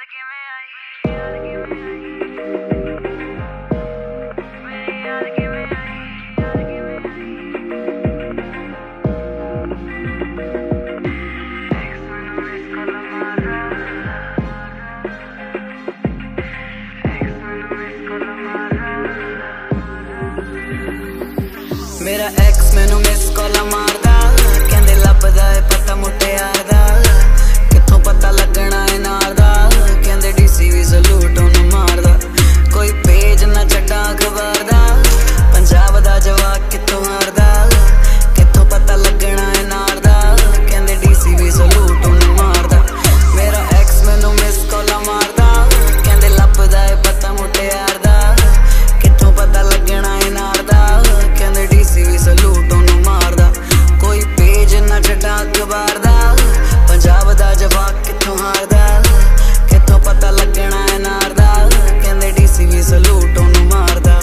मेरा एक्स मैनू miss call मारदा, कहंदे लभदा है पता मुटियार दा, कित्थों पता लगना है नार दा, कहंदे डीसी भी सलूट ओनू मारदा, कोई पेज ना छड्डा अखबार दा, पंजाब दा जवाक कित्थों हारदा, कित्थों पता लगना है नार दा, कहंदे डीसी भी सलूट ओनू मारदा। मेरा एक्स मैनू मिस कॉल मारदा, कहंदे लभदा है पता मुटियार दा, कित्थों पता लगना है नार दा, कहंदे डीसी भी सलूट ओनू मारदा, कोई पेज ना छड्डा अखबार दा, पंजाब दा जवाक कित्थों हारदा, कित्थों पता लगना है नार दा, कहंदे डीसी भी सलूट ओनू मारदा।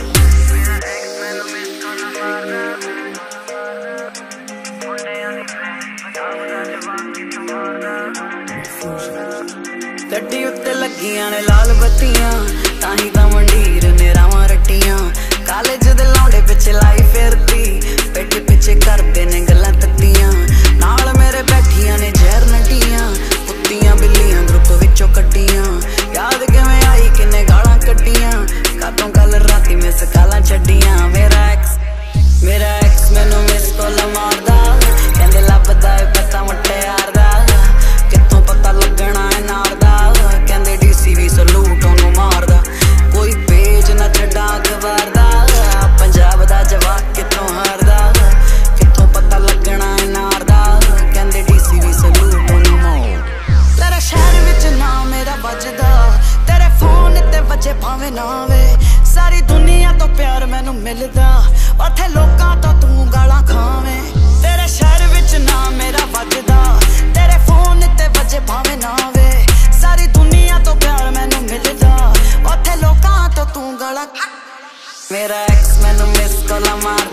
गड्डी उत्ते लगियां ने लाल बत्तियां, ताही तां मंडीर ने रावां रट्टियां, कालेज दे लौंडे पिछे लाई फिरदी, पेटे पिछे करदे ने गल्लां तत्तियां, नाल मेरे बैठियां ने जहर नटियां, कुत्तियां बिल्लियां ग्रुप विचों कट्टियां, याद किवें आई किन्ने गालां कट्टियां, कातों कल राती मिस कालां छड्डियां। मेरा एक्स मैनू मिस कॉल मारदा, कहंदे लभदा है पता मुटियार दा, कित्थों पता लगना है नार दा, कहंदे डीसी भी सलूट ओनू मारदा, कोई पेज ना छड्डा अखबार दा, पंजाब दा जवाक कित्थों हारदा, कित्थों पता लगना है नार दा, कहंदे डीसी भी सलूट ओनू मारदा। तेरे शहर विच नाम मेरा वजदा, तेरे फोन ते वजे भावें ना वे, सारी दुनिया तो प्यार मैनू मिलदा, उत्थे लोकां तो तू गालां खावें। तेरे शहर विच नाम मेरा वजदा, तेरे फोन ते वजे भावें ना वे, सारी दुनिया तो प्यार मैनू मिलदा, उत्थे लोकां तो तू गालां। मेरा एक्स मैनू मिस कॉल मार